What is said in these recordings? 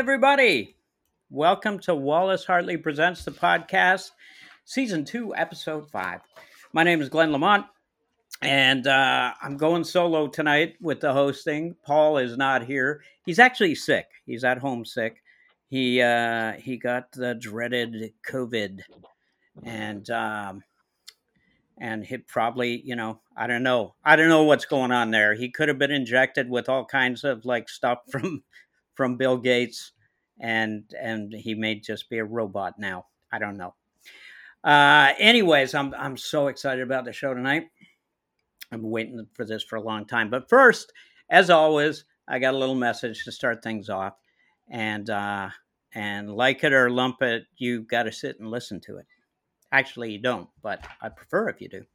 everybody. Welcome to Wallace Hartley Presents the Podcast, Season 2, Episode 5. My name is Glenn Lamont, and I'm going solo tonight with the hosting. Paul is not here. He's actually sick. He's at home sick. He got the dreaded COVID, and he probably, I don't know. I don't know what's going on there. He could have been injected with all kinds of stuff from Bill Gates, and he may just be a robot now. I don't know. Anyways, I'm so excited about the show tonight. I've been waiting for this for a long time. But first, as always, I got a little message to start things off, and like it or lump it, you got to sit and listen to it. Actually, you don't, but I prefer if you do.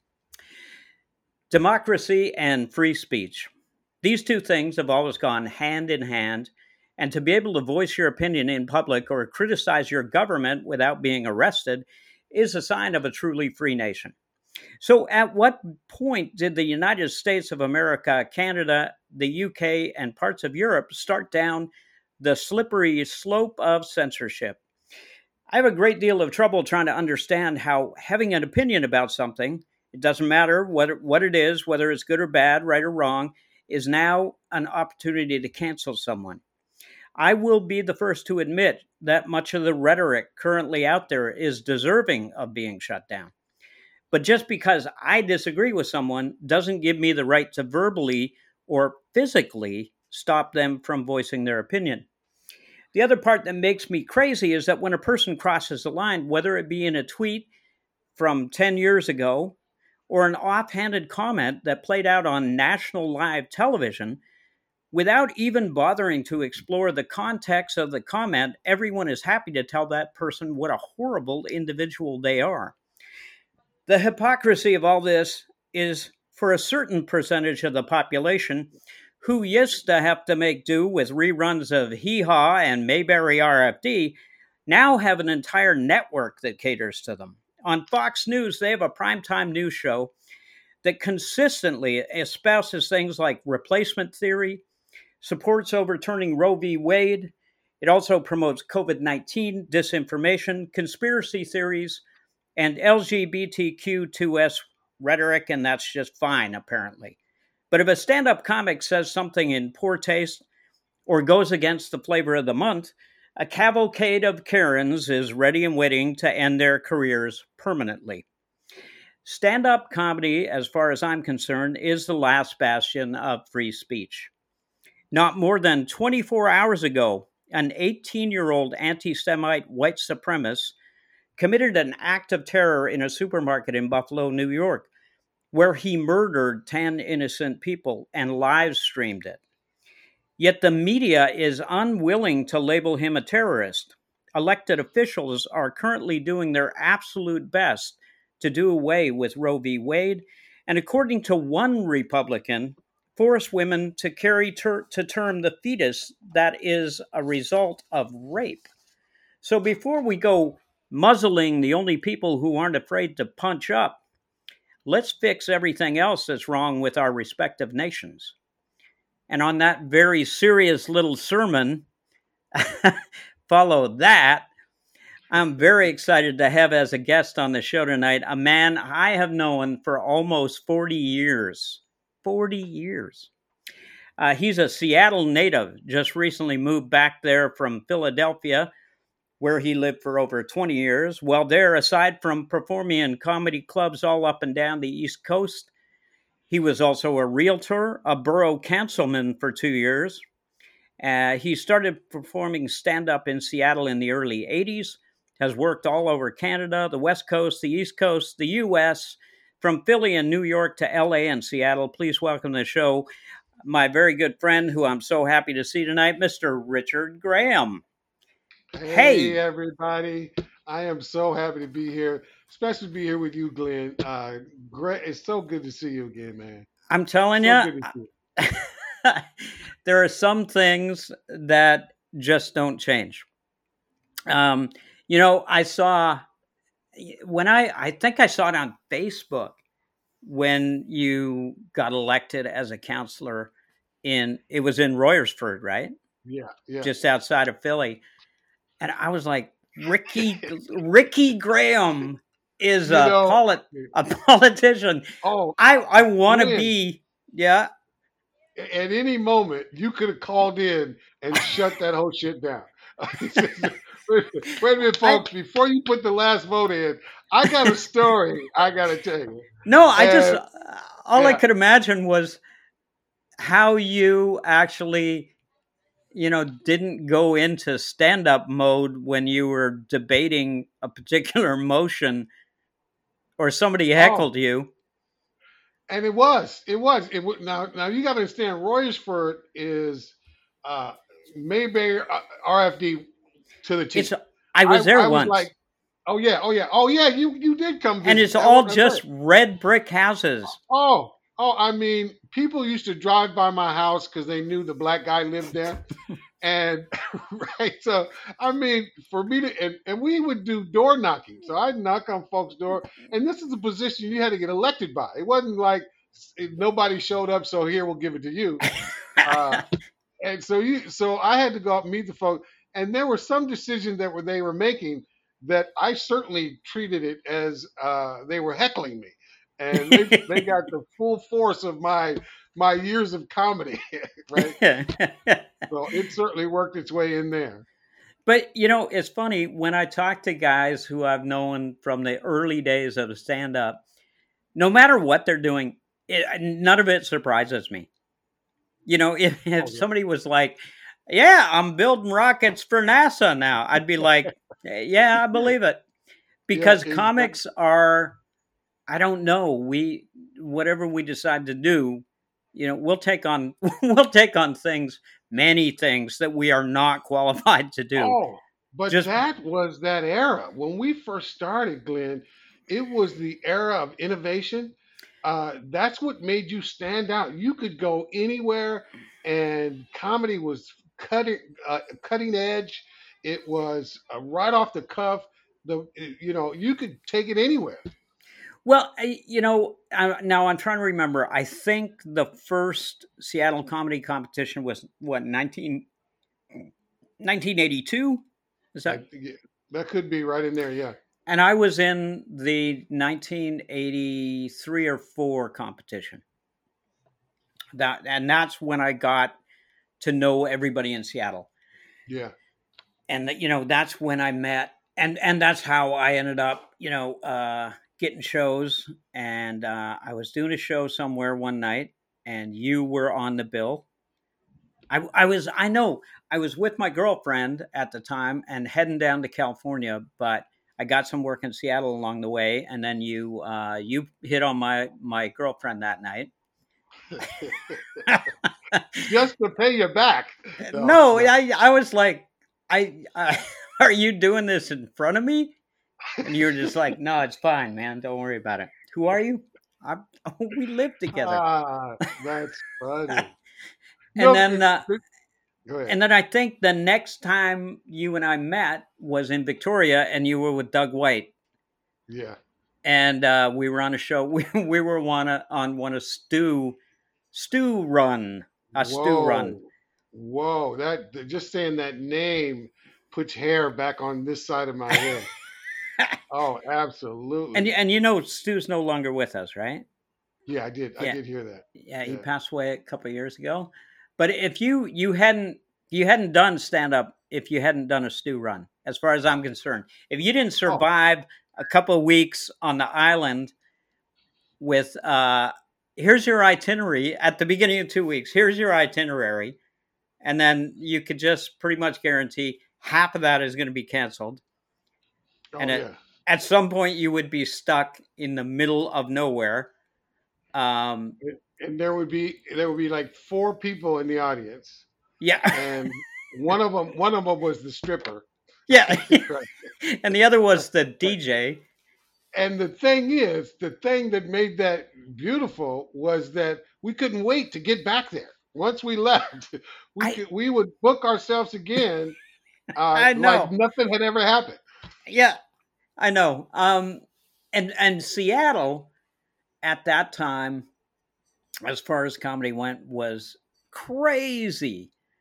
Democracy and free speech. These two things have always gone hand in hand, and to be able to voice your opinion in public or criticize your government without being arrested is a sign of a truly free nation. So at what point did the United States of America, Canada, the UK, and parts of Europe start down the slippery slope of censorship? I have a great deal of trouble trying to understand how having an opinion about something, it doesn't matter what it is, whether it's good or bad, right or wrong, is now an opportunity to cancel someone. I will be the first to admit that much of the rhetoric currently out there is deserving of being shut down. But just because I disagree with someone doesn't give me the right to verbally or physically stop them from voicing their opinion. The other part that makes me crazy is that when a person crosses the line, whether it be in a tweet from 10 years ago or an offhanded comment that played out on national live television, without even bothering to explore the context of the comment, everyone is happy to tell that person what a horrible individual they are. The hypocrisy of all this is for a certain percentage of the population who used to have to make do with reruns of Hee Haw and Mayberry RFD, now have an entire network that caters to them. On Fox News, they have a primetime news show that consistently espouses things like replacement theory, supports overturning Roe v. Wade. It also promotes COVID-19 disinformation, conspiracy theories, and LGBTQ2S rhetoric, and that's just fine, apparently. But if a stand-up comic says something in poor taste or goes against the flavor of the month, a cavalcade of Karens is ready and waiting to end their careers permanently. Stand-up comedy, as far as I'm concerned, is the last bastion of free speech. Not more than 24 hours ago, an 18-year-old anti-Semite white supremacist committed an act of terror in a supermarket in Buffalo, New York, where he murdered 10 innocent people and live streamed it. Yet the media is unwilling to label him a terrorist. Elected officials are currently doing their absolute best to do away with Roe v. Wade, and according to one Republican, force women to carry to term the fetus that is a result of rape. So before we go muzzling the only people who aren't afraid to punch up, let's fix everything else that's wrong with our respective nations. And on that very serious little sermon, follow that, I'm very excited to have as a guest on the show tonight a man I have known for almost 40 years. 40 years. He's a Seattle native, just recently moved back there from Philadelphia, where he lived for over 20 years. Well, there, aside from performing in comedy clubs all up and down the East Coast, he was also a realtor, a borough councilman for 2 years. He started performing stand-up in Seattle in the early 80s, has worked all over Canada, the West Coast, the East Coast, the U.S., from Philly and New York to L.A. and Seattle. Please welcome to the show my very good friend, who I'm so happy to see tonight, Mr. Richard Graham. Hey, everybody. I am so happy to be here, especially to be here with you, Glenn. Great. It's so good to see you again, man. I'm telling So you, good to see you. there are some things that just don't change. I saw I think I saw it on Facebook when you got elected as a counselor it was in Royersford, right? Yeah. just outside of Philly. And I was like, Ricky Graham is You know, a politician. oh, I want to Glenn, be, yeah. at any moment you could have called in and shut that whole shit down. Wait a minute, I folks. Before you put the last vote in, I got a story I got to tell you. no, I just And all I yeah, could imagine was how you actually, didn't go into stand-up mode when you were debating a particular motion or somebody oh, heckled you. and it was. Now you got to understand. Royersford is uh, Mayberry RFD to the It's T. I was there I was like, once, oh yeah. You did come and visit. it's all That's right. just red brick houses. Oh, I mean, people used to drive by my house because they knew the black guy lived there. And right, so I mean, for me to and we would do door knocking. So I'd knock on folks' door, and this is a position you had to get elected by. It wasn't like nobody showed up, so here we'll give it to you. Uh, and so I had to go out and meet the folks, and there were some decisions that they were making that I certainly treated it as they were heckling me, and they got the full force of my years of comedy, right? So it certainly worked its way in there. But it's funny when I talk to guys who I've known from the early days of stand up, no matter what they're doing, none of it surprises me. If Oh yeah, somebody was like, "Yeah, I'm building rockets for NASA now," I'd be like, "Yeah, I believe it," yeah, because comics are, I don't know, we whatever we decide to do, we'll take on we'll take on things, many things that we are not qualified to do. oh, but Just that was that era when we first started, Glenn. It was the era of innovation. That's what made you stand out. You could go anywhere, and comedy was cutting edge. It was right off the cuff. You could take it anywhere. Well, now I'm trying to remember. I think the first Seattle comedy competition was what, 1982? Is I, that? yeah, that could be right in there. Yeah, And I was in the 1983 or 4 competition. That's when I got to know everybody in Seattle. yeah. And that's when I met, and that's how I ended up, getting shows. And I was doing a show somewhere one night, and you were on the bill. I was with my girlfriend at the time and heading down to California, but I got some work in Seattle along the way, and then you hit on my girlfriend that night. Just to pay you back. No, No, no. I was like, I are you doing this in front of me? And you were just like, no, it's fine, man. Don't worry about it. Who are you? We live together. That's funny. and No, then go ahead. and then I think the next time you and I met was in Victoria, and you were with Doug White, Yeah. and we were on a show. We were on one of Stew Run, a Stew Run. Whoa. Whoa. Just saying that name puts hair back on this side of my head. Oh, and absolutely. Stu's no longer with us, right? Yeah, I did. I Yeah, did hear that. yeah, he Yeah. passed away a couple of years ago. But if you hadn't done stand up, if you hadn't done a Stew Run, as far as I'm concerned, if you didn't Oh, survive a couple of weeks on the island with here's your itinerary at the beginning of 2 weeks, here's your itinerary, and then you could just pretty much guarantee half of that is going to be canceled, and oh yeah. at some point you would be stuck in the middle of nowhere. Um, And there would be like four people in the audience, yeah, and one of them was the stripper. yeah, Right. and the other was the DJ. And the thing that made that beautiful was that we couldn't wait to get back there. Once we left, I we would book ourselves again, I like know, nothing had ever happened. yeah, I know. And Seattle at that time, as far as comedy went, was crazy.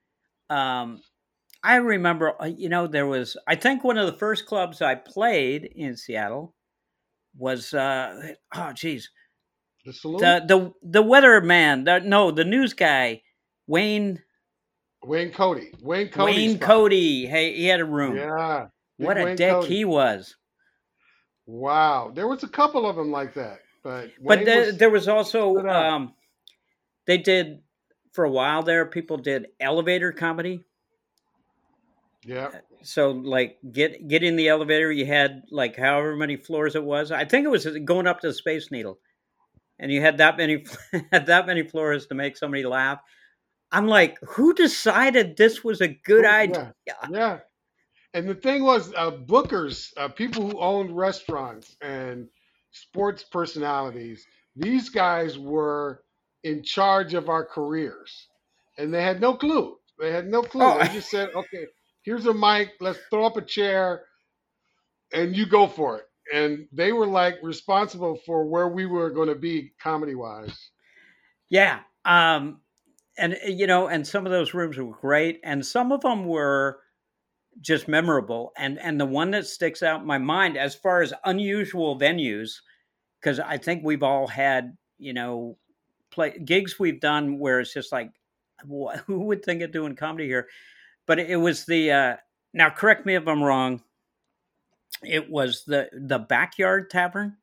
Um, I remember, there was, I think one of the first clubs I played in Seattle was, oh, geez, The saloon. the weather man, the news guy, Wayne Wayne Cody. Wayne Cody's Wayne spot. Cody. Hey, he had a room. Yeah, big What a Wayne dick Cody. he was. Wow, there was a couple of them like that, but But Wayne was there was also, stood out. they did, for a while there, people did elevator comedy. Yeah, So like get in the elevator, you had like however many floors it was. I think it was going up to the Space Needle, and you had that many had that many floors to make somebody laugh. I'm like, who decided this was a good idea? yeah, yeah. And the thing was, bookers, people who owned restaurants and sports personalities, these guys were in charge of our careers. And they had no clue. They had no clue. Oh, They just said, okay, here's a mic, let's throw up a chair, and you go for it. And they were like responsible for where we were going to be comedy wise. yeah. And and some of those rooms were great, and some of them were just memorable. And the one that sticks out in my mind as far as unusual venues, because I think we've all had, play gigs we've done where it's just like, who would think of doing comedy here? But it was the now correct me if I'm wrong. It was the Backyard Tavern.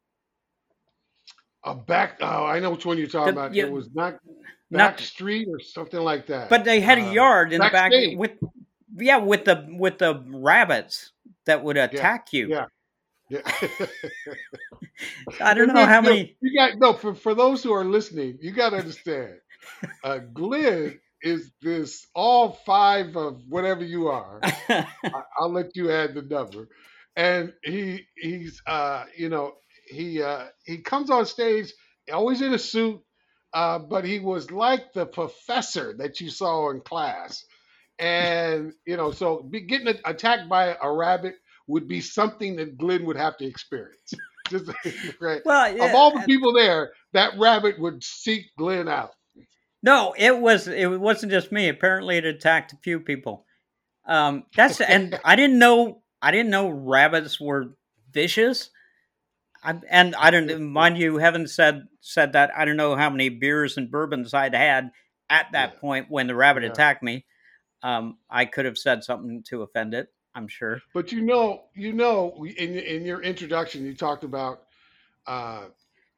Oh, I know which one you're talking The about. It yeah, was not Back not, Street or something like that. but they had a yard in the back Backstage. with, yeah, with the rabbits that would Yeah, attack you. yeah, yeah. I don't And know then, how many. you got no for those who are listening. You got to understand. Glenn is this all five of whatever you are. I'll let you add the number. And he's he comes on stage always in a suit, but he was like the professor that you saw in class. And so getting attacked by a rabbit would be something that Glenn would have to experience. Just right. Well, Of yeah, all the people there, that rabbit would seek Glenn out. no, it wasn't just me. Apparently, it attacked a few people. That's and I didn't know rabbits were vicious. And I don't mind you haven't said that. I don't know how many beers and bourbons I'd had at Yeah, that point when the rabbit yeah. attacked me. I could have said something to offend it, I'm sure. But in your introduction, you talked about uh,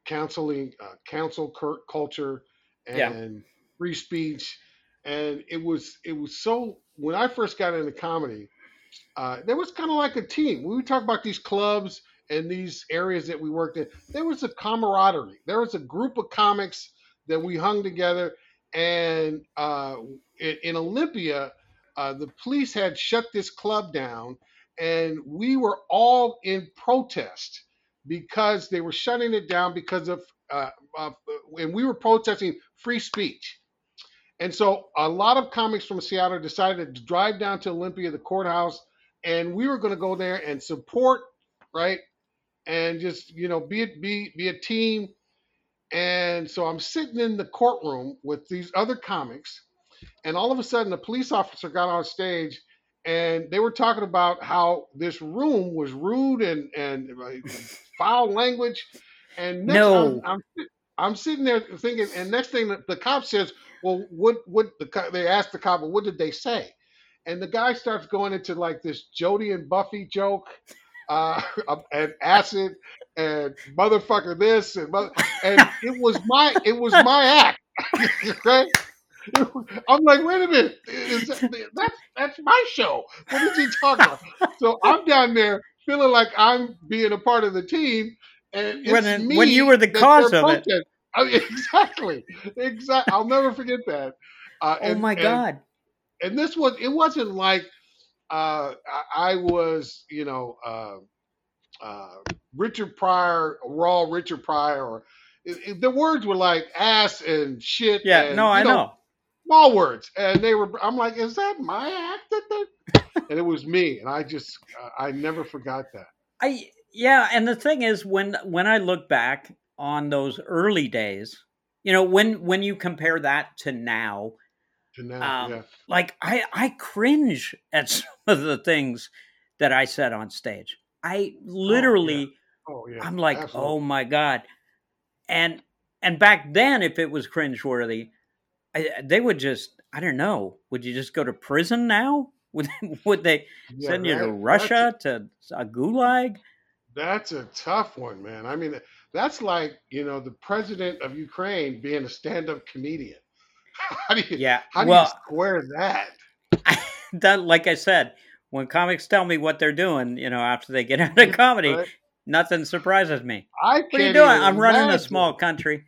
culture Yeah. and free speech, and it was so. When I first got into comedy, there was kind of like a team. When we talk about these clubs and these areas that we worked in, there was a camaraderie. There was a group of comics that we hung together. And in Olympia, the police had shut this club down, and we were all in protest because they were shutting it down because uh, uh, and we were protesting free speech. And so a lot of comics from Seattle decided to drive down to Olympia, the courthouse, and we were going to go there and support, right? And just be a team. And so I'm sitting in the courtroom with these other comics, and all of a sudden a police officer got on stage, and they were talking about how this room was rude and foul language. And next, No. I'm sitting there thinking, and next thing the cop says, "Well, they asked the cop, well, what did they say?" And the guy starts going into like this Jody and Buffy joke, uh, and acid and motherfucker this and it was my act, right? I'm like, wait a minute, that's my show. What is he talking about? So I'm down there feeling like I'm being a part of the team, and it's When you me were the that cause they're of it. protesting. I mean, exactly. I'll never forget that. Oh my God. And it wasn't like I was, uh, Richard Pryor, raw Richard Pryor, or the words were like ass and shit Yeah, no, and I know. small words, and they were. I'm like, is that my act? And it was me, and I never forgot that. Yeah, and the thing is when I look back on those early days, when you compare that to now, to now. Um, Yeah. like I cringe at some of the things that I said on stage. I Oh yeah. literally, Oh yeah. I'm like, oh Absolutely. my god. And back then, if it was cringeworthy, they would just, I don't know. Would you just go to prison now? Would would they Yeah. send you to That's Russia to a gulag? That's a tough one, man. I mean, that's like, the president of Ukraine being a stand-up comedian. How do you Yeah. how do you Well, square that? that, like I said, when comics tell me what they're doing, after they get out of comedy, Right? nothing surprises me. I What are you can't doing? even I'm running a imagine. small country.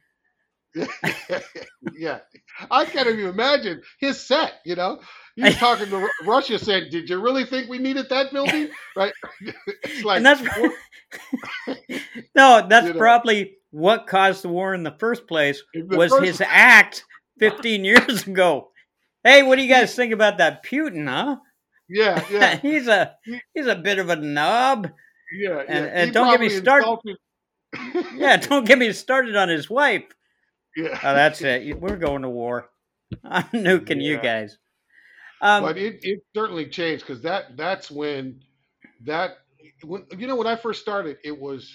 Yeah, I can't even imagine his set. He's talking to Russia, saying, "Did you really think we needed that building?" Right? It's And like, that's what? no, that's You know, probably what caused the war in the first place in the was first, his act 15 years ago. Hey, what do you guys think about that Putin, yeah, huh? yeah, he's a he, he's a bit of a knob. yeah, And yeah. He don't get me probably started. insulted. Yeah, don't get me started on his wife. Yeah, Oh, that's it. We're going to war. I'm nuking you yeah. guys. But Um, it certainly changed because that's that when I first started, it was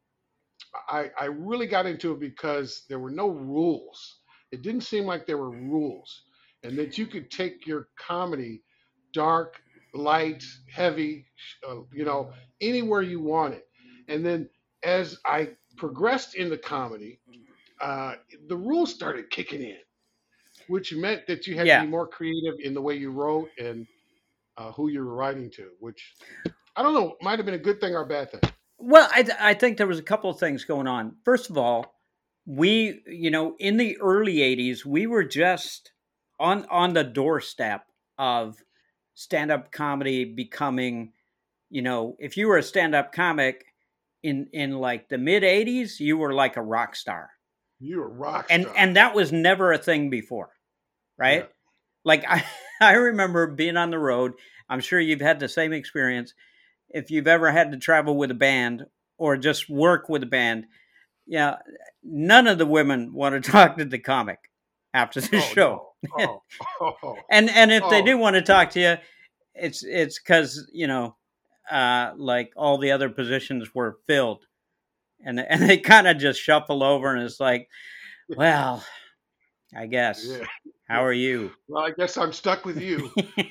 I really got into it because there were no rules. It didn't seem like there were rules, and that you could take your comedy dark, light, heavy, anywhere you wanted. And then as I progressed in the comedy, uh, the rules started kicking in, which meant that you had to yeah. be more creative in the way you wrote and who you were writing to, which I don't know, might have been a good thing or a bad thing. Well, I think there was a couple of things going on. First of all, we, in the early 80s, we were just on the doorstep of stand-up comedy becoming, if you were a stand-up comic in like the mid 80s, you were like a rock star. You're a rock And star. that was never a thing before, Yeah. right? Like I remember being on the road. I'm sure you've had the same experience. If you've ever had to travel with a band or just work with a band, yeah, none of the women want to talk to the comic after the Oh show. no. Oh. Oh. And if they Oh. do want to talk to you, it's because like all the other positions were filled, and they kind of just shuffle over, and it's like, well, I guess. Yeah. How Yeah. are you? Well, I guess I'm stuck with you.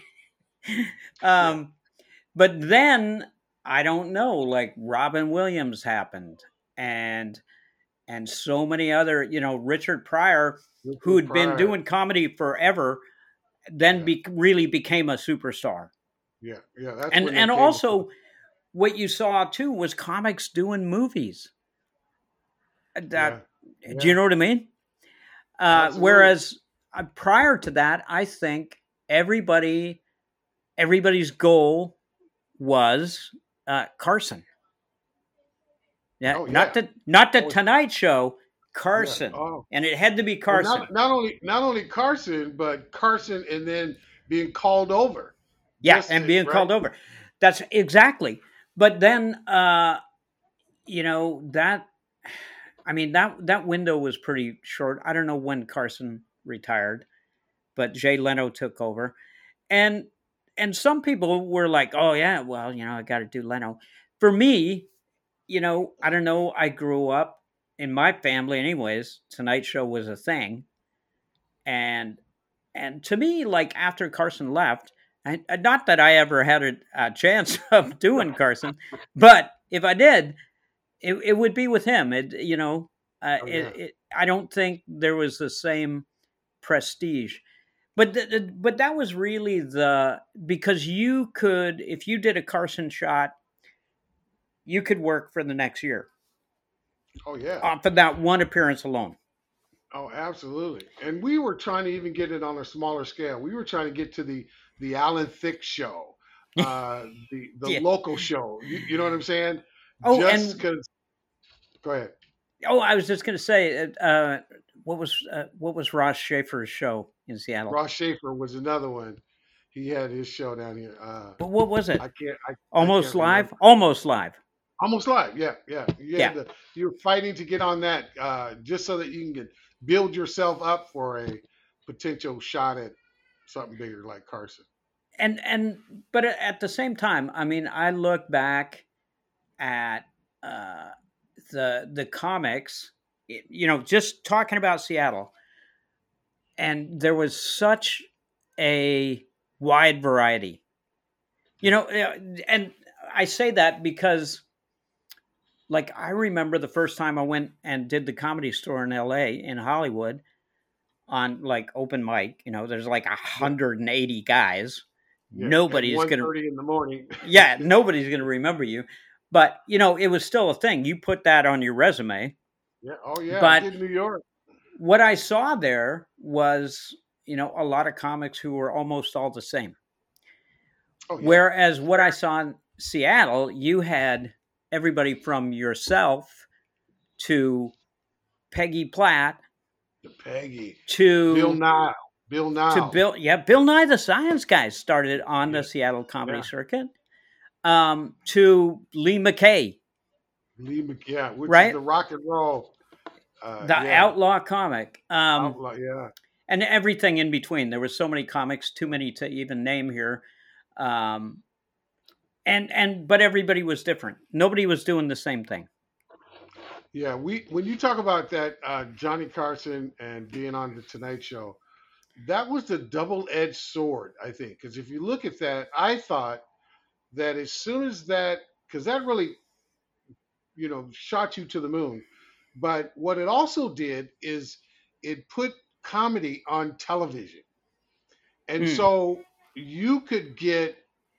Yeah. um, but then I don't know, like Robin Williams happened, and so many other, Richard Pryor, who Richard had been Pryor. doing comedy forever, then Yeah. really became a superstar. Yeah. Yeah. That's And when they came to. also what you saw too was comics doing movies. Yeah. That, do you Yeah. know what I mean? Absolutely. Whereas prior to that, I think everybody's goal was Carson. Yeah, Oh not yeah. the Oh Tonight Show, yeah. Carson, Oh. and it had to be Well, Carson. not only Carson, but Carson, and then being called over, Yeah, just and to, being right. called over. That's exactly. But then, that, I mean, that window was pretty short. I don't know when Carson retired, but Jay Leno took over, and some people were like, "Oh yeah, well, I got to do Leno." For me, I don't know. I grew up in my family, anyways. Tonight Show was a thing, and to me, like after Carson left, not that I ever had a chance of doing Carson, but if I did, it would be with him. Oh yeah. I don't think there was the same prestige. But but that was really because you could, if you did a Carson shot, you could work for the next year Oh yeah. off of that one appearance alone. Oh, absolutely. And we were trying to even get it on a smaller scale. We were trying to get to the Alan Thicke show, the Yeah. local show. You know what I'm saying? Oh, Just and because. Go ahead. I was just going to say, what was Ross Schaefer's show in Seattle? Ross Schaefer was another one. He had his show down here. But what was I it? can't. I Almost can't remember. live. Almost live. Almost live. Yeah, yeah. Yeah. You're fighting to get on that, just so that you can build yourself up for a potential shot at. something bigger like Carson. And but at the same time, I mean, I look back at uh, the comics, just talking about Seattle, and there was such a wide variety. And I say that because, like, I remember the first time I went and did the Comedy Store in L.A. in Hollywood on like open mic. There's like Yeah, 180 guys. yeah. At Nobody's gonna 1:30 in the morning. Yeah, nobody's going to remember you. But, it was still a thing. You put that on your resume. Yeah. Oh yeah, I But did New York. what I saw there was, a lot of comics who were almost all the same. Oh yeah. Whereas what I saw in Seattle, you had everybody from yourself to Peggy Platt Peggy, Bill to Nye, Bill Niles. Bill Nye the Science Guy started on Yeah, the Seattle comedy yeah. circuit, to Lee McKay, Yeah, which is right? the rock and roll. The Yeah, outlaw comic, outlaw. Yeah, and everything in between. There were so many comics, too many to even name here. Um, but everybody was different. Nobody was doing the same thing. yeah. When you talk about that, Johnny Carson and being on the Tonight Show, that was the double-edged sword, I think. Because if you look at that, I thought that as soon as that, because that really, shot you to the moon. But what it also did is it put comedy on television. And Mm. so you could get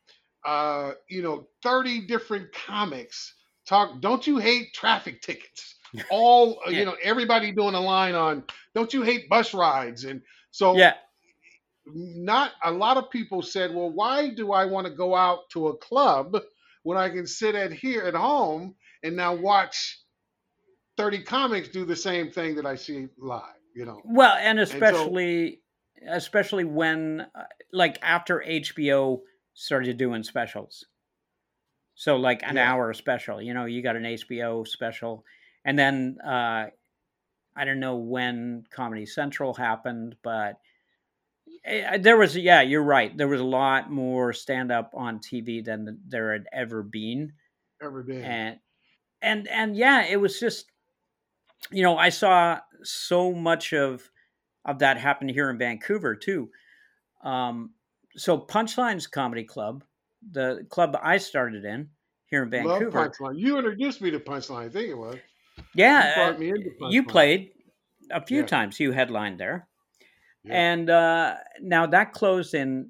30 different comics talk. Don't you hate traffic tickets? All Yeah. everybody doing a line on don't you hate bus rides? And so Yeah. not a lot of people said, well, why do I want to go out to a club when I can sit at home and now watch 30 comics do the same thing that I see live? Well, and And so especially when, like, after HBO started doing specials. So like an yeah, hour special, you got an HBO special, and then I don't know when Comedy Central happened, but there was, yeah, you're right. There was a lot more stand up on TV than there had ever been, ever been. and yeah, it was just, I saw so much of that happen here in Vancouver too. Um, so Punchlines Comedy Club, the club I started in here in Love Vancouver, Punchline. You introduced me to Punchline, I think it was. You yeah, brought me into you Punchline. played a few Yeah, times. You headlined there. yeah. And now that closed in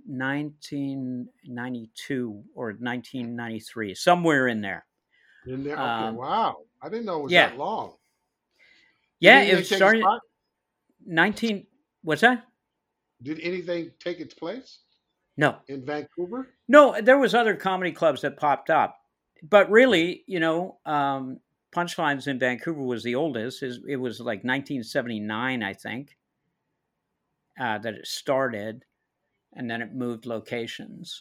1992 or 1993, somewhere in there. In there. Okay, Um, wow. I didn't know it was yeah, that long. Did yeah, it anything take its started spot? 19. What's that? Did anything take its place No, in Vancouver? no. There was other comedy clubs that popped up, but Yeah. really, Punchlines in Vancouver was the oldest. It was like 1979, I think, that it started, and then it moved locations.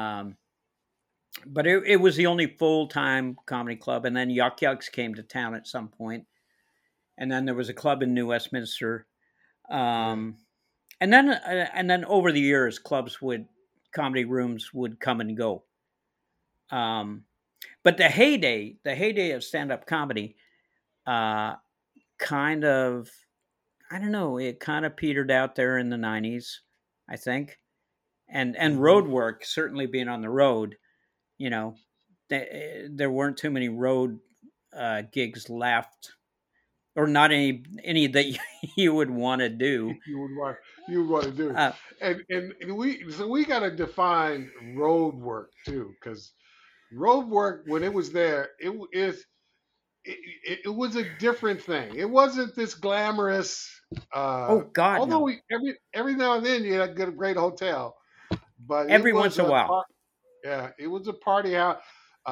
But it was the only full time comedy club. And then Yuck Yucks came to town at some point, and then there was a club in New Westminster. Yeah. Um, and then over the years, comedy rooms would come and go. Um, but the heyday of stand up comedy, uh, kind of, I don't know, it kind of petered out there in the '90s, I think. And Hmm. road work, certainly being on the road, you know, there weren't too many road gigs left, or not any that you would want to do. You would want you would want to do. Uh, And we gotta define road work too, because road work when it was there, it was a different thing. It wasn't this glamorous. oh God, Although no! every now and then you had a great hotel, but it Every was once in a while. yeah, it was a party house,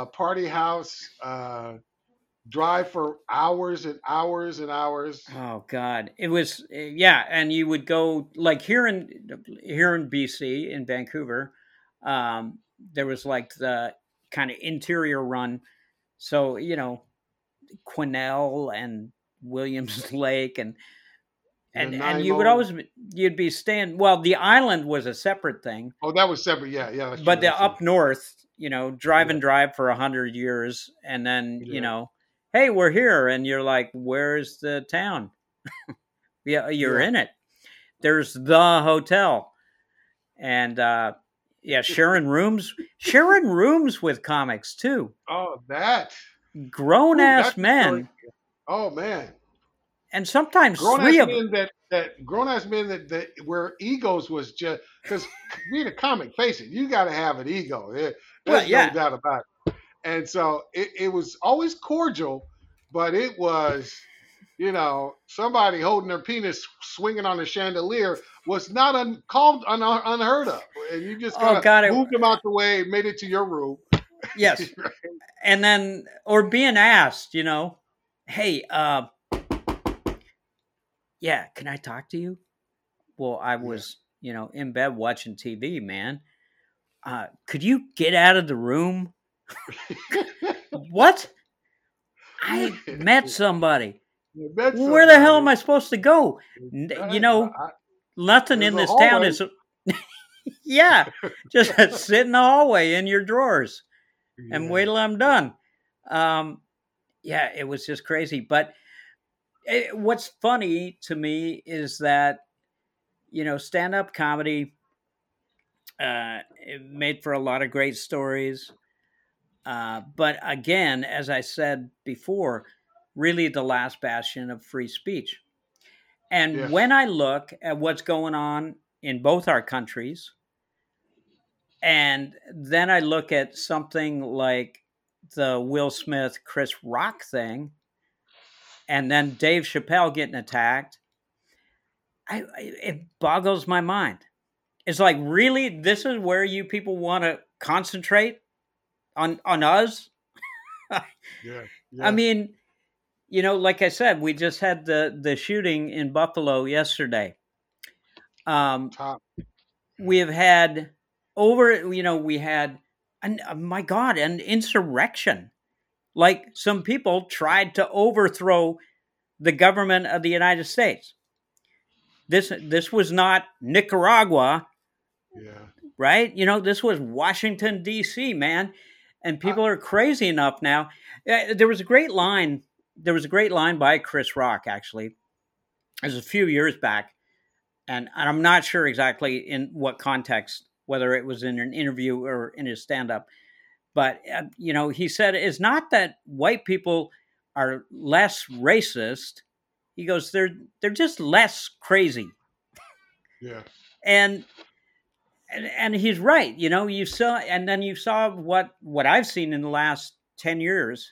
drive for hours and hours and hours. Oh God, it was, yeah. And you would go, like, here in BC, in Vancouver. There was like the kind of interior run, so Quesnel and Williams Lake, and The And you would Nanaimo. always you'd be staying. Well, the island was a separate thing, Oh, that was separate. Yeah, yeah, that's but true. the That's true. up north, drive Yeah, and drive for 100 years, and then yeah, hey, we're here, and you're like, where's the town? Yeah, you're yeah. in it. There's the hotel, and yeah, sharing rooms with comics too. Oh, that. Grown Ooh, ass that's a story. men, Oh man, and sometimes grown ass three of them. men that grown ass men that where egos was just because being a comic, face it, you got to have an ego. Well, There's no yeah. doubt about it. And so it was always cordial, but it was, somebody holding their penis swinging on a chandelier was not unheard of, and you just Oh kind of God, moved them out the way, made it to your room. yes. And then, or being asked, hey, yeah, can I talk to you? Well, I Yeah. was, in bed watching TV, man. Could you get out of the room? What? I met somebody. You met Where the hell somebody. am I supposed to go? Nothing There's in a this town hallway. is. Yeah, just sit in the hallway in your drawers and wait Yeah. till I'm done. Um, yeah, it was just crazy. But what's funny to me is that stand up comedy it made for a lot of great stories. But again, as I said before, really the last bastion of free speech. And Yes. when I look at what's going on in both our countries, and then I look at something like the Will Smith, Chris Rock thing, and then Dave Chappelle getting attacked, it boggles my mind. It's like, really, this is where you people want to concentrate on us? Yeah. I Yeah. mean, like I said, we just had the shooting in Buffalo yesterday. Um, Top. we have had over, we had, my God, an insurrection. Like some people tried to overthrow the government of the United States. This was not Nicaragua, Yeah. right? This was Washington D.C., man, and I, people are crazy enough now. There was a great line. There was a great line by Chris Rock, actually. It was a few years back, and I'm not sure exactly in what context, whether it was in an interview or in his stand-up. But he said it's not that white people are less racist. He goes, they're just less crazy, yeah. and and he's right. You saw, and then you saw what I've seen in the last 10 years,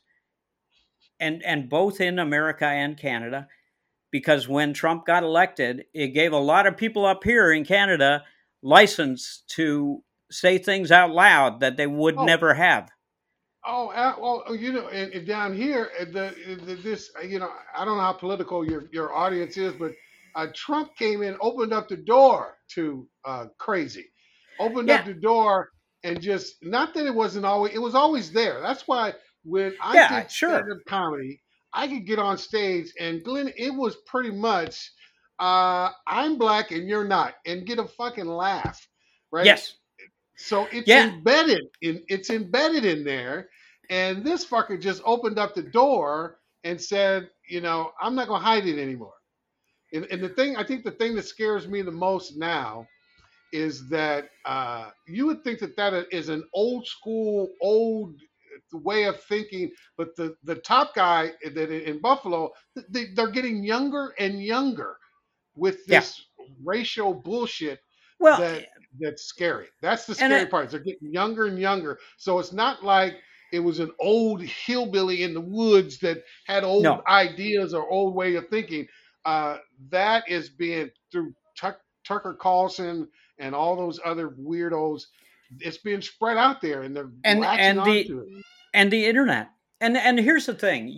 and both in America and Canada. Because when Trump got elected, it gave a lot of people up here in Canada license to say things out loud that they would Oh. never have. Well, and down here, this, I don't know how political your audience is, but Trump came in, opened up the door to crazy, opened up Yeah, the door, and just not that it was always there. That's why when I yeah, did stand sure. up comedy, I could get on stage, and Glenn, it was pretty much, I'm black and you're not, and get a fucking laugh, right? Yes. So Yeah. it's embedded in there. And this fucker just opened up the door and said, I'm not gonna hide it anymore. And I think the thing that scares me the most now is that you would think that is an old school, old way of thinking, but the top guy that in Buffalo, they're getting younger and younger with Yeah. this racial bullshit Well, that that's scary. That's the and scary part. They're getting younger and younger. So it's not like it was an old hillbilly in the woods that had old no. ideas or old way of thinking. Uh, that is being through Tucker Carlson and all those other weirdos. It's being spread out there, and they're And latching and the onto it. and the internet. And here's the thing.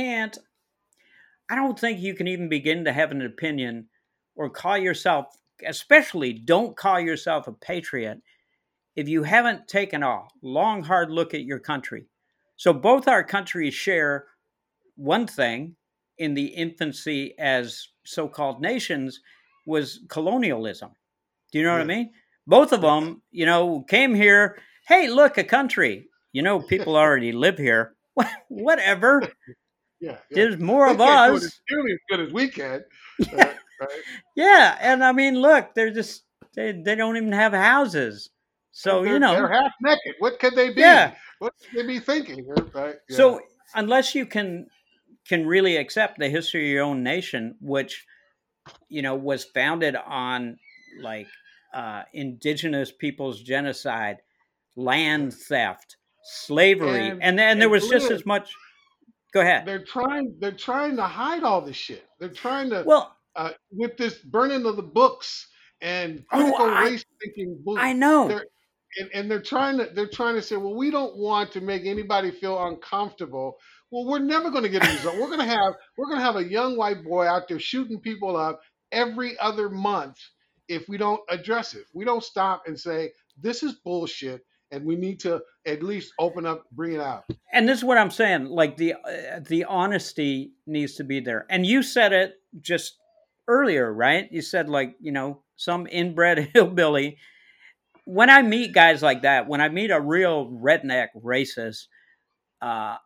I don't think you can even begin to have an opinion or call yourself, especially don't call yourself a patriot if you haven't taken a long, hard look at your country. So both our countries share one thing. in the infancy as so-called nations was colonialism. Do you know what I Yeah. mean? Both of Yeah. them, came here. Hey, look, a country. People already live here. Whatever. Yeah. Yeah. There's more They of can't do it as us. nearly as good as we can. Yeah, Right. yeah. And I mean, look, they're just they don't even have houses. And So they're half naked. What could they yeah. be? What could they be thinking? Right? Yeah. So unless you can really accept the history of your own nation, which was founded on like indigenous peoples genocide, Yeah. land theft, slavery, and there And was just Glenn, as much. Go ahead. they're trying to hide all this shit. They're trying to Well, with this burning of the books and oh, critical race thinking book. I know. They're they're trying to say, well, we don't want to make anybody feel uncomfortable. Well, we're never going to get a result. We're going to have a young white boy out there shooting people up every other month if we don't address it. If we don't stop and say this is bullshit and we need to at least open up, bring it out. And this is what I'm saying. Like the honesty needs to be there. And you said it just earlier, right? You said like some inbred hillbilly. When I meet guys like that, when I meet a real redneck racist, uh,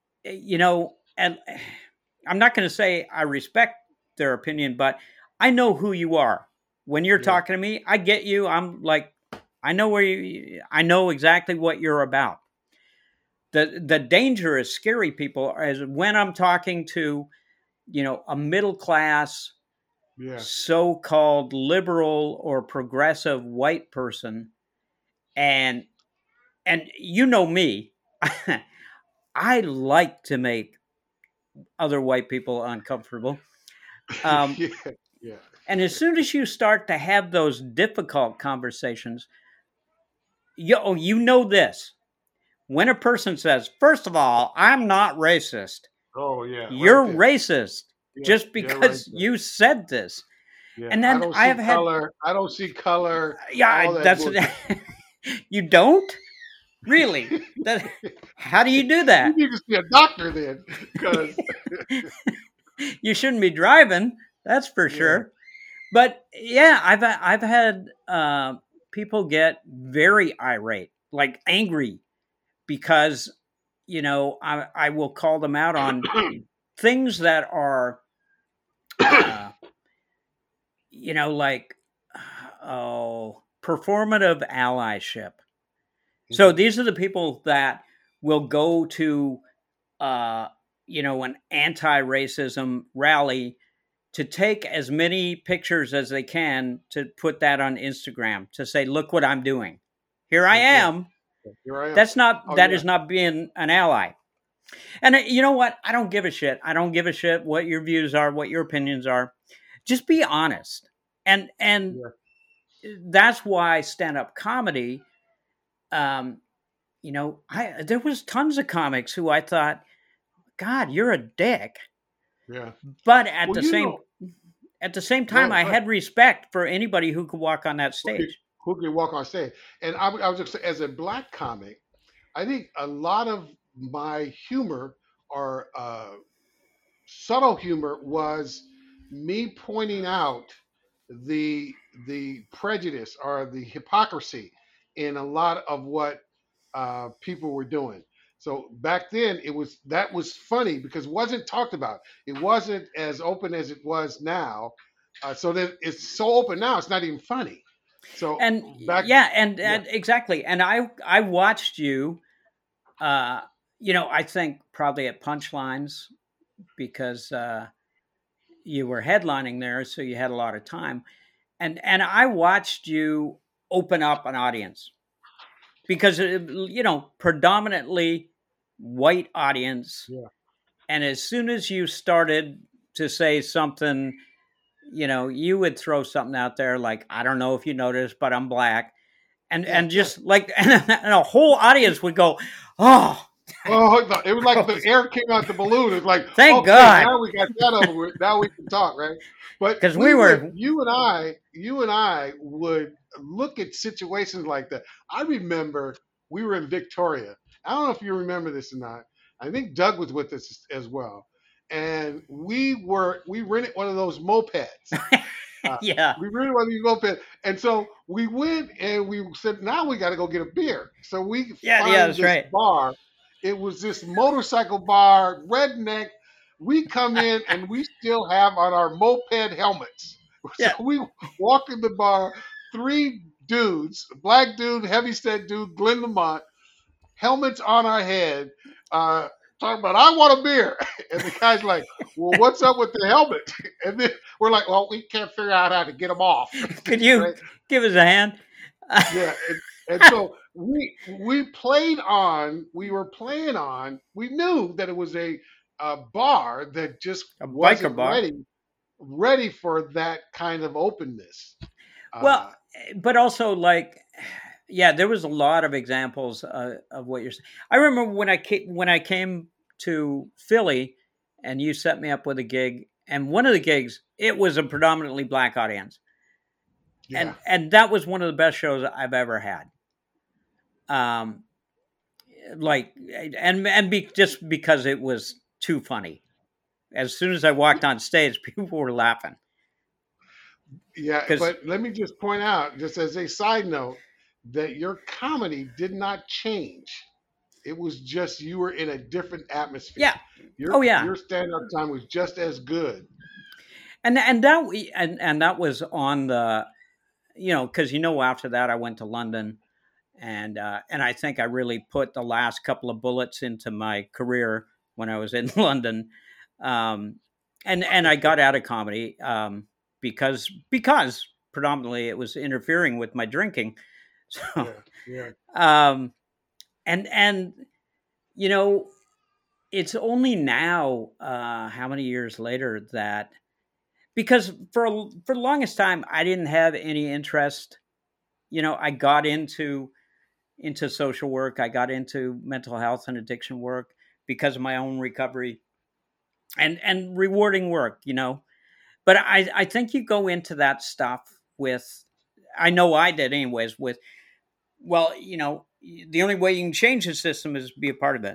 and I'm not going to say I respect their opinion, but I know who you are. When you're Yeah. talking to me, I get you. I'm like, I know exactly what you're about. The dangerous, scary people is when I'm talking to, a middle class, Yeah. so-called liberal or progressive white person, and you know me, I like to make other white people uncomfortable. Um, Yeah. Yeah. and as soon as you start to have those difficult conversations, you know this. When a person says, first of all, I'm not racist, Oh yeah. Right you're there. racist Yeah. just Yeah. Right because there. you said this. Yeah. And I then don't I see have had, color. I don't see color. yeah, All that that's, bullshit. you don't? Really? How do you do You that? need to see a doctor then, because You shouldn't be driving, that's for yeah, sure. But yeah, I've had people get very irate, like angry, because I will call them out on things that are uh, like performative allyship. So hmm these are the people that will go to uh, an anti-racism rally to take as many pictures as they can to put that on Instagram to say, look what I'm doing. Here I yeah, am. here I am. That Oh is yeah, not being an ally. And you know what? I don't give a shit. I don't give a shit what your views are, what your opinions are. Just be honest. And yeah, that's why stand-up comedy, um, I there was tons of comics who I thought, God, you're a dick. yeah. But Well, at the same go time, ahead, I go ahead. had respect for anybody who could walk on that Who can, stage. who can walk on stage? And I was just as a black comic, I think a lot of my humor or subtle humor was me pointing out the the prejudice or the hypocrisy in a lot of what people were doing. So back then, that was funny because it wasn't talked about. It wasn't as open as it was now. So that it's so open now, it's not even funny. So And back, yeah, yeah, and exactly. And I watched you. Uh, I think probably at Punchlines because you were headlining there, so you had a lot of time. And I watched you open up an audience because predominantly white audience. yeah, And as soon as you started to say something, you would throw something out there like, I don't know if you noticed, but I'm black. yeah, And yeah. just like, and a whole audience would go, oh, Oh, it was like the air came out the balloon. It's like, thank okay, God. now we got that over with. Now we can talk, right? But Because we were, you and I would look at situations like that. I remember we were in Victoria. I don't know if you remember this or not. I think Doug was with us as well. and we rented one of those mopeds. Yeah. We really wanted to go pit. And so we went and we said, now we got to go get a beer. So we Yeah. Yeah. find That's this right. bar. It was this motorcycle bar, redneck. We come in and we still have on our moped helmets. So Yeah. we walk in the bar, three dudes, black dude, heavyset dude, Glenn Lamont, helmets on our head, uh, talking about, I want a beer. And the guy's like, well, what's up with the helmet? And then we're like, well, we can't figure out how to get them off. Could you Right? give us a hand? Yeah. And so we were playing on, we knew that it was a bar that just A biker wasn't bar. ready for that kind of openness. Well, Uh, but also like, yeah, there was a lot of examples of what you're saying. I remember when I came to Philly, and you set me up with a gig, and one of the gigs, it was a predominantly black audience, yeah. and that was one of the best shows I've ever had. Um, like, just because it was too funny. As soon as I walked on stage, people were laughing. Yeah, Because but let me just point out, just as a side note, that your comedy did not change. It was just you were in a different atmosphere. yeah, oh yeah, Your stand up time was just as good. and that was on the, because after that I went to London, and I think I really put the last couple of bullets into my career when I was in London, um, and I got out of comedy, because predominantly it was interfering with my drinking, so Yeah, yeah. um, and you know it's only now, how many years later, that because for the longest time I didn't have any interest. I got into social work. I got into mental health and addiction work because of my own recovery and rewarding work. But I think you go into that stuff with, I know I did anyways, with, well, the only way you can change the system is be a part of it.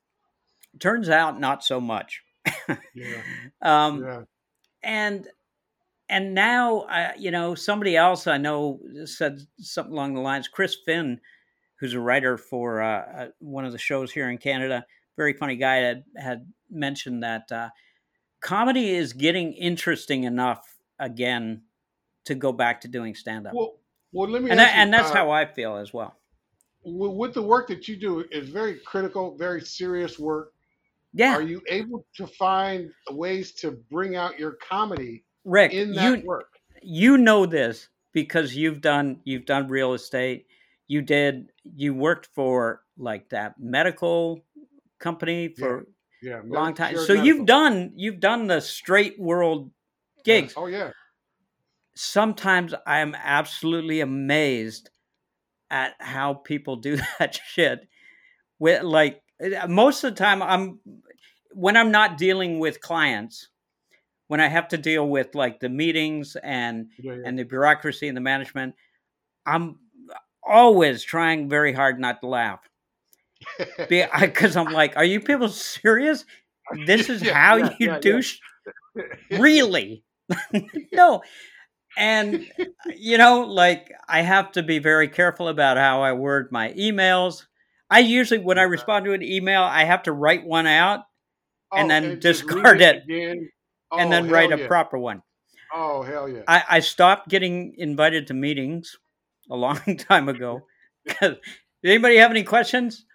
Turns out not so much. Yeah, um, yeah. and and now, somebody else I know said something along the lines. Chris Finn, who's a writer for one of the shows here in Canada, very funny guy, had mentioned that comedy is getting interesting enough again to go back to doing stand up, Well, let me and ask you. that's how I feel as well. With the work that you do is very critical, very serious work. Are Yeah, you able to find ways to bring out your comedy Rick, in that work? you know this because you've done real estate. You worked for like that medical company Yeah, for a yeah. long time. Shared So you've medical. done the straight world Yeah. gigs. Oh yeah. Sometimes I'm absolutely amazed at how people do that shit. With like, most of the time, when I'm not dealing with clients, when I have to deal with like the meetings Yeah, and the bureaucracy and the management, I'm always trying very hard not to laugh, yeah. because I'm like, are you people serious? This is Yeah, how yeah, you yeah, do yeah. really? No. And like, I have to be very careful about how I word my emails. I usually, when I Yeah. respond to an email, I have to write one out and Oh, then and just read discard it it again. and Oh then hell write a yeah. proper one. Oh hell yeah. I stopped getting invited to meetings a long time ago. 'Cause- anybody have any questions?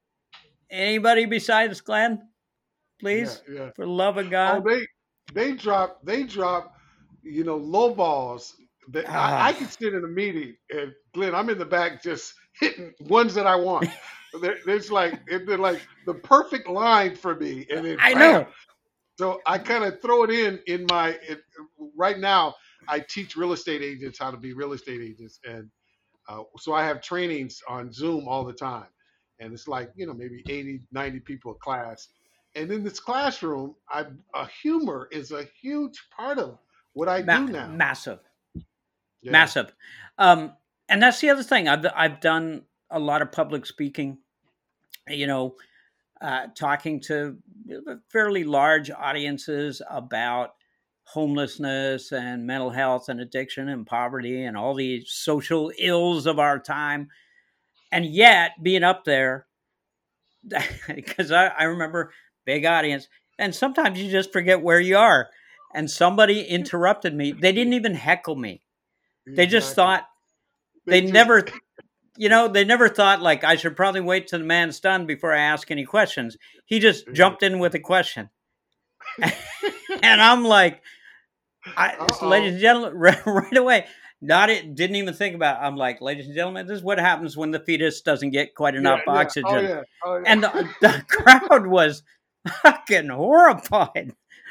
Anybody besides Glenn? Yeah, Please, yeah. for the love of Oh, God. they drop, low balls that I Ah, could sit in a meeting and Glenn, I'm in the back just hitting ones that I want. They're like the perfect line for me, and then I bam. know. So I kind of throw it in right now. I teach real estate agents how to be real estate agents, and so I have trainings on Zoom all the time. And it's like, maybe 80, 90 people a class. And in this classroom, humor is a huge part of what I do now. Massive. Yeah. Massive. Um, and that's the other thing. I've done a lot of public speaking. You know, talking to fairly large audiences about homelessness and mental health and addiction and poverty and all the social ills of our time. And yet being up there, because I remember big audience, and sometimes you just forget where you are. And somebody interrupted me. They didn't even heckle me. They just Exactly. thought, They they just never, they never thought like I should probably wait till the man's done before I ask any questions. He just jumped in with a question. And I'm like, ladies and gentlemen, right away, didn't even think about it. I'm like, ladies and gentlemen, this is what happens when the fetus doesn't get quite Yeah, enough yeah. Oh oxygen. yeah. Oh And yeah. the crowd was fucking horrified.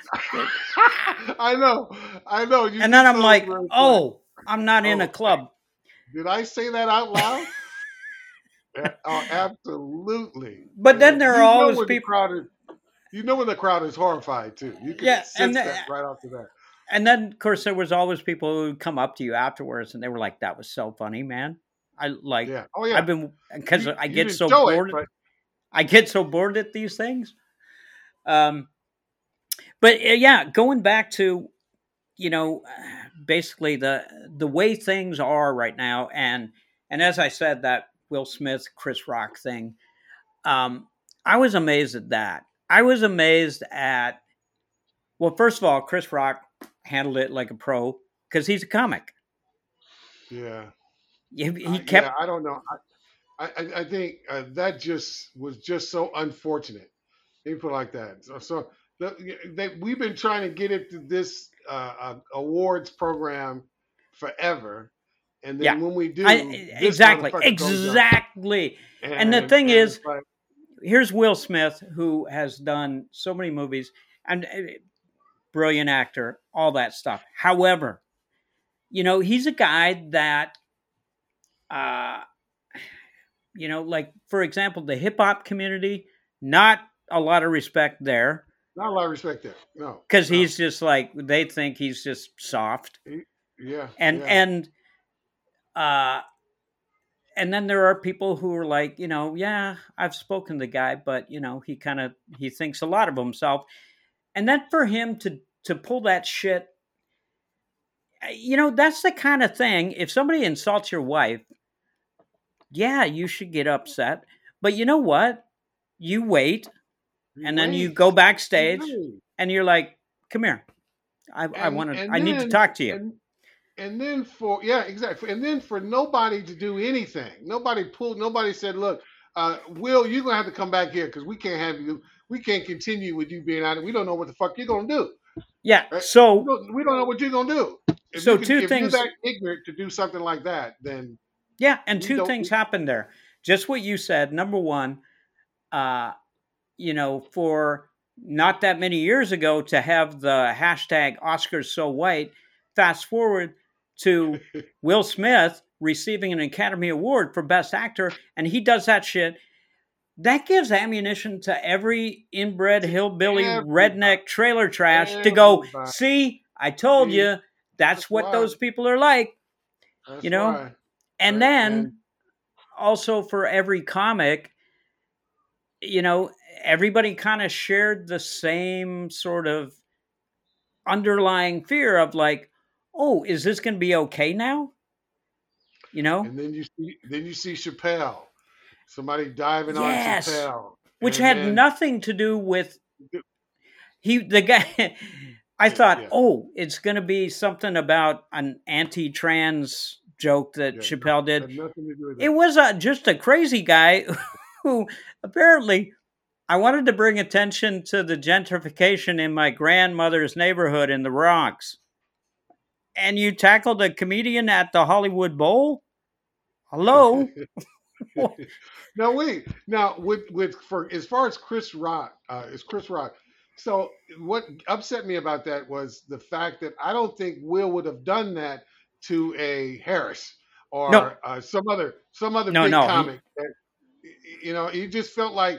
I know. I know. You And then just I'm told us like, real quick. oh, I'm not in a Oh, club. did I say that out loud? Oh, absolutely. But then And there are you know always when the people. crowd is. You know when the crowd is horrified too. You can Yeah. sense that right off the bat. And then, of course, there was always people who would come up to you afterwards and they were like, that was so funny, man. Yeah. Oh yeah. I've been, because I You get didn't so show it, bored. but I get so bored at these things. Um, but yeah, going back to, you know, basically the way things are right now. And as I said, that Will Smith, Chris Rock thing, um, I was amazed at that. I was amazed at, well, first of all, Chris Rock handled it like a pro because he's a comic. yeah. He Yeah. kept, I don't know. I think that just was just so unfortunate. People like that. So we've been trying to get into this awards program forever, and yeah, then when we I do, this exactly, motherfucker goes up, exactly. And the thing and it's is, like, here's Will Smith, who has done so many movies and brilliant actor, all that stuff. However, he's a guy that, uh, like for example, the hip hop community, not a lot of respect there not a lot of respect there. No, because no. he's just like they think he's just soft, Yeah, and yeah. and uh, and then there are people who are like, yeah, I've spoken to the guy, but he thinks a lot of himself, and then for him to pull that shit, that's the kind of thing. If somebody insults your wife, yeah, you should get upset, but you know what? You wait, You and then you wait, go you backstage, wait, and you're like, come here, I want to, and I need to then talk to you. and then for yeah, exactly, and then for nobody to do anything, nobody said, look, Will, you're gonna have to come back here because we can't have you, we can't continue with you being out. We don't know what the fuck you're gonna do. Yeah. Right? So We don't know what you're gonna do. so two If you're things. that ignorant to do something like that, then Yeah, and we two don't. things happened there. Just what you said. Number one, uh, for not that many years ago to have the hashtag Oscars so white, fast forward to Will Smith receiving an Academy Award for Best Actor, and he does that shit. That gives ammunition to every inbred To hillbilly everybody, redneck trailer trash to go, everybody. see, I told See, you, that's that's what why. those people are like, you That's know? why. And Right? And then also for every comic, you know, everybody kind of shared the same sort of underlying fear of like, oh, is this going to be okay now? You know? and then you see Chappelle, somebody diving on Yes. Chappelle, Which and had then nothing to do with the guy. I yeah, thought, yeah, oh, it's going to be something about an anti-trans joke that yeah. No, Chappelle did. had nothing to do with It that. was just a crazy guy who apparently I wanted to bring attention to the gentrification in my grandmother's neighborhood in the Bronx. And you tackled a comedian at the Hollywood Bowl? Hello? Now wait, now with for as far as Chris Rock, is Chris Rock. So what upset me about that was the fact that I don't think Will would have done that to a Harris No, or some other no, big no. comic. That, he just felt like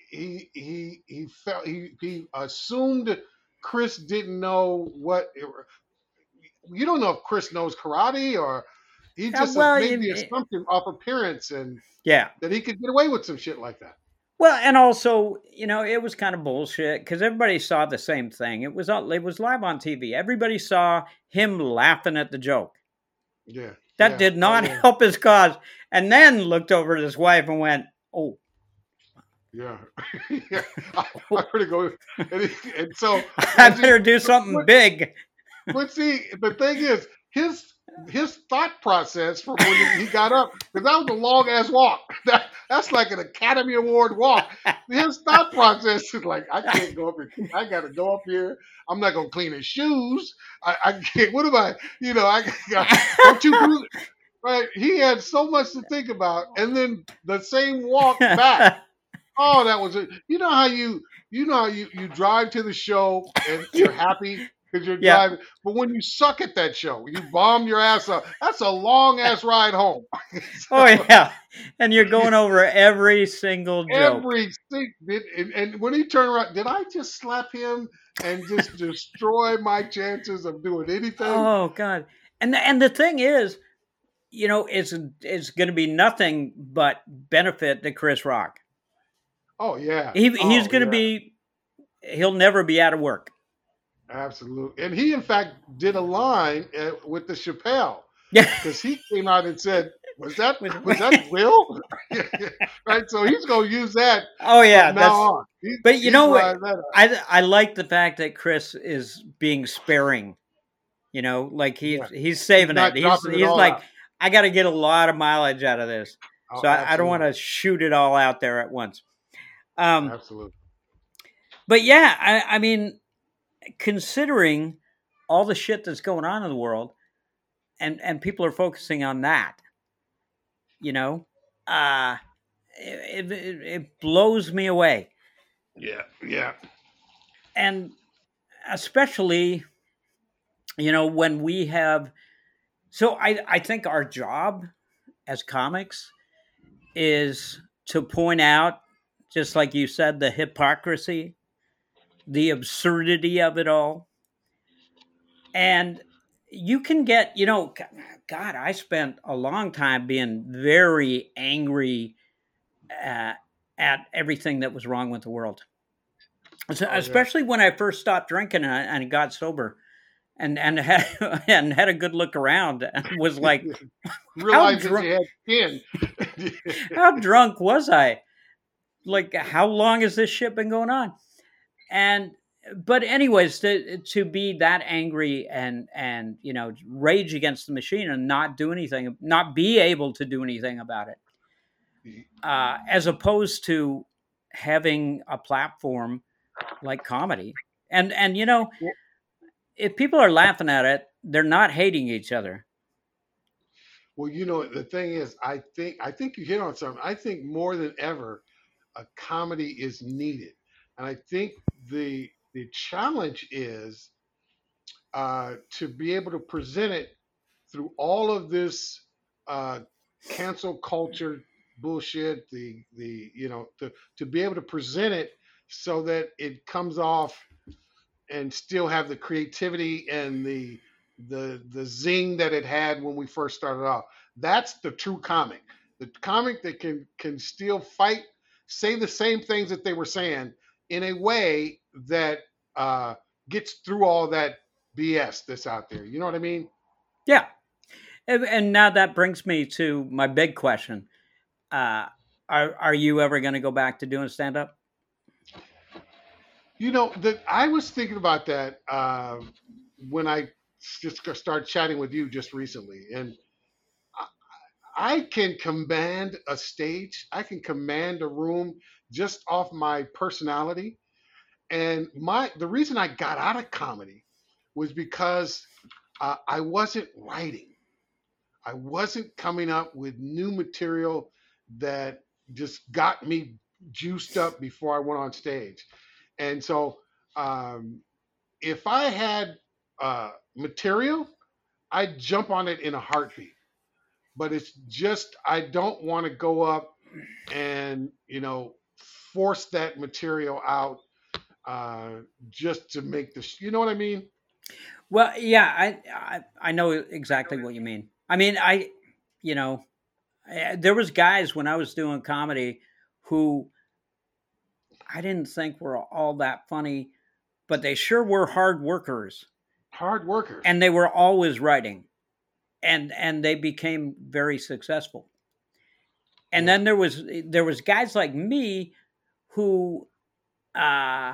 he felt he assumed Chris didn't know what you don't know if Chris knows karate or he just Well, made the assumption off appearance and yeah. that he could get away with some shit like that. Well, and also, it was kind of bullshit because everybody saw the same thing. It was live on TV. Everybody saw him laughing at the joke. Yeah, That yeah, did oh not yeah, help his cause. And then looked over at his wife and went, "Oh, yeah, yeah. I heard it go, and so I as he, better do something big." but see, the thing is, his thought process from when he got up, because that was a long ass walk. That's like an Academy Award walk. His thought process is like, I can't go up here. I got to go up here. I'm not gonna clean his shoes. I can't. What am I? I got. Don't you do it? Right? He had so much to think about, and then the same walk back. Oh, that was it. You drive to the show and you're happy because you're Yeah. driving, but when you suck at that show, you bomb your ass up. That's a long ass ride home. Oh, So, yeah. And you're going over every single joke. every and when he turned around, did I just slap him and just destroy my chances of doing anything? Oh, God. And the thing is, it's going to be nothing but benefit to Chris Rock. Oh yeah, He's oh going to yeah, be, he'll never be out of work. absolutely. And he in fact did a line with the Chappelle. Yeah. Because he came out and said, "Was that With- was that Will?" Right. So he's gonna use that Oh, yeah. from now on. But He's riding that out. I like the fact that Chris is being sparing, like Yeah. he's He's saving it. not dropping it He's all like, out. I got to get a lot of mileage out of this. Oh, So I don't want absolutely, to shoot it all out there at once. Um, absolutely. but yeah, I mean, considering all the shit that's going on in the world, and people are focusing on that, you know, uh, it blows me away, Yeah, yeah, and especially when we have. So I think our job as comics is to point out, just like you said, the hypocrisy, the absurdity of it all. And you can get, God, I spent a long time being very angry uh, at everything that was wrong with the world. oh yeah. Especially when I first stopped drinking and got sober and had, and had a good look around and was like, how Realize that drunk, you had skin. how drunk was I? Like, how long has this shit been going on? And but anyways, to be that angry and rage against the machine and not do anything, not be able to do anything about it, as opposed to having a platform like comedy. And if people are laughing at it, they're not hating each other. Well, the thing is, I think you hit on something. I think more than ever, a comedy is needed, and I think the challenge is to be able to present it through all of this uh, cancel culture bullshit. To be able to present it so that it comes off and still have the creativity and the zing that it had when we first started off. That's the true comic. The comic that can still fight, say the same things that they were saying in a way that uh, gets through all that BS that's out there. You know what I mean? Yeah. And now that brings me to my big question. Uh, are you ever going to go back to doing stand up? That I was thinking about that when I just started chatting with you just recently, and I can command a stage. I can command a room just off my personality. And the reason I got out of comedy was because I wasn't writing. I wasn't coming up with new material that just got me juiced up before I went on stage. And so, um, if I had material, I'd jump on it in a heartbeat. But it's just I don't want to go up and force that material out uh, just to make this. You know what I mean? Well, yeah, I know exactly what you mean. I mean, you know, there was guys when I was doing comedy who I didn't think were all that funny, but they sure were hard workers, Hard workers. and they were always writing, and they became very successful. And Yeah. then there was guys like me who, uh,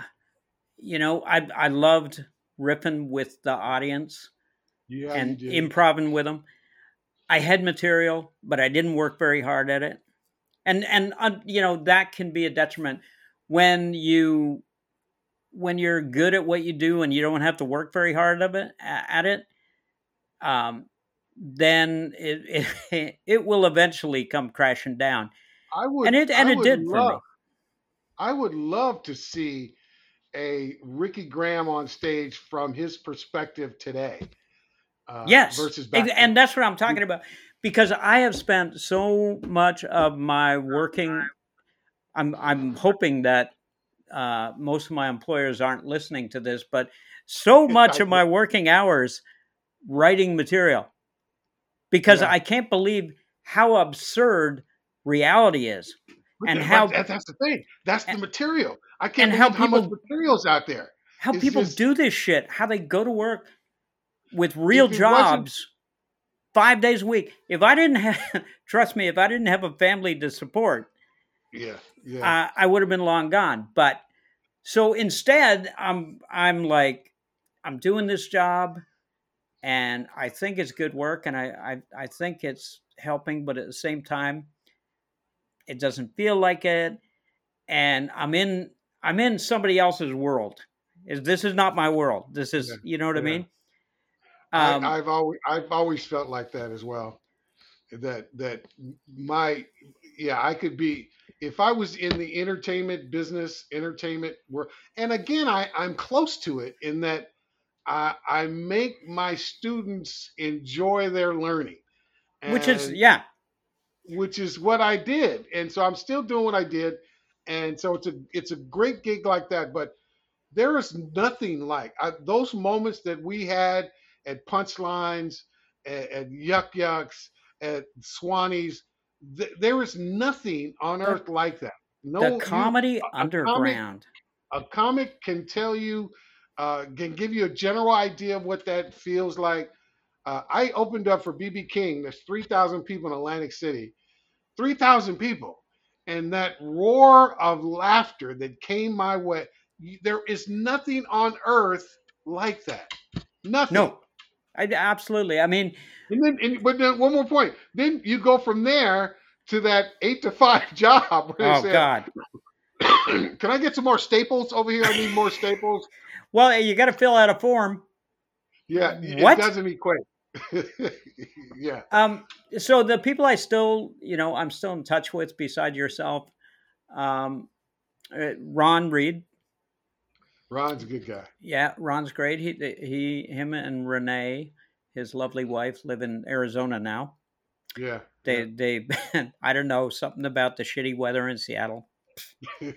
I loved riffing with the audience Yeah, you and did. improvising with them. I had material, but I didn't work very hard at it, and that can be a detriment when you're good at what you do and you don't have to work very hard at it. Um, then it will eventually come crashing down, I would and it did for me. I would love to see a Ricky Graham on stage from his perspective today Yes, versus back then. and that's what I'm talking about, because I have spent so much of my working. I'm hoping that most of my employers aren't listening to this, but so much of my working hours writing material, because Yeah. I can't believe how absurd reality is, and But that's the thing. That's the material. I can't how believe how much people material's out there. It's just do this shit, how they go to work with real if it wasn't jobs 5 days a week. If I didn't have, trust me, if I didn't have a family to support, yeah. I would have been long gone. But so instead, I'm like, I'm doing this job, and I think it's good work, and I think it's helping, but at the same time, it doesn't feel like it, and I'm in somebody else's world. This is not my world. This Yeah. is, you know what I Yeah. mean? Um, I've always felt like that as well. That my yeah, I could be if I was in the entertainment business, entertainment work, and again, I'm close to it in that I make my students enjoy their learning, which is, and yeah, which is what I did, and so I'm still doing what I did, and so it's a great gig like that, but there is nothing like those moments that we had at Punchlines, at Yuck Yucks, at Swanee's. There is nothing on the earth like that. the No, comedy a comic underground. a comic can tell you, can give you a general idea of what that feels like. I opened up for BB King. There's 3,000 people in Atlantic City. 3,000 people. And that roar of laughter that came my way, there is nothing on earth like that. Nothing. No, absolutely. I mean, But then one more point. Then you go from there to that 8 to 5 job where they oh said, God. "Can I get some more staples over here? I need more staples." Well, you got to fill out a form. Yeah, it What? doesn't equate. Yeah, So the people I'm still in touch with beside yourself, um, Ron Reed. Ron's a good guy. Yeah, Ron's great. Him and Renee, his lovely wife, live in Arizona now. Yeah, They I don't know, something about the shitty weather in Seattle. yeah.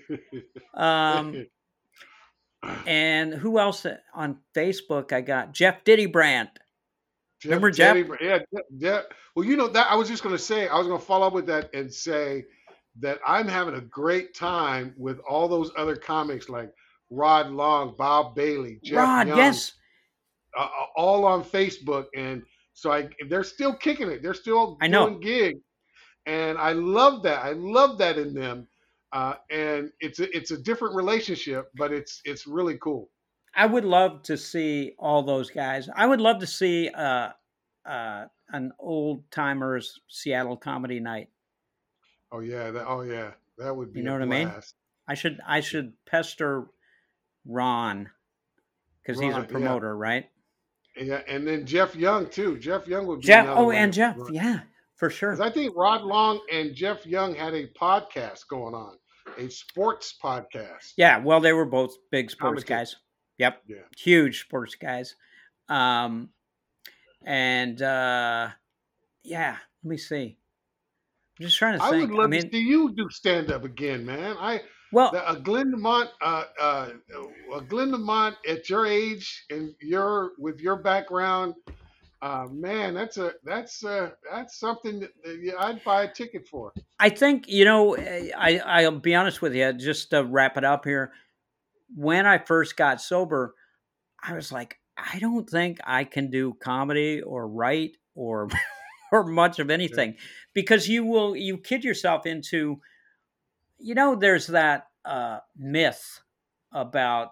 And who else on Facebook? I got Jeff Diddy Brandt. Remember Jeff Jeff? Teddy, yeah, Jeff. Well, that I was just going to say, I was going to follow up with that and say that I'm having a great time with all those other comics like Rod Long, Bob Bailey, Jeff Rod, Young, yes. all on Facebook, and so they're still kicking it. They're still I know. doing gigs, and I love that. I love that in them, and it's a different relationship, but it's really cool. I would love to see all those guys. I would love to see an old timers Seattle comedy night. Oh yeah, that would You be a know what I mean? blast. I should pester Ron because he's a Ron, yeah, promoter, right? yeah, and then Jeff Young too. Jeff Young would be Jeff. another Oh, one. and Jeff. Yeah, for Because sure. I think Rod Long and Jeff Young had a podcast going on, a sports podcast. Yeah. Well, they were both big sports Commentary. guys. Yep. Yeah. Huge sports guys. Um, and yeah. Let me see. I'm just trying to I would think. I love to mean, see you do stand up again, man. well, Glenn Lamont, Glenn Lamont at your age and with your background, Man, that's something that yeah, I'd buy a ticket for. I think, I'll be honest with you, just to wrap it up here. When I first got sober, I was like, I don't think I can do comedy or write or or much of Yeah. anything, because you kid yourself into, there's that myth about,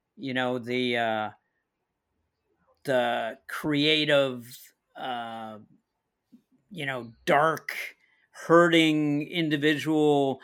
the creative, uh, dark, hurting individual,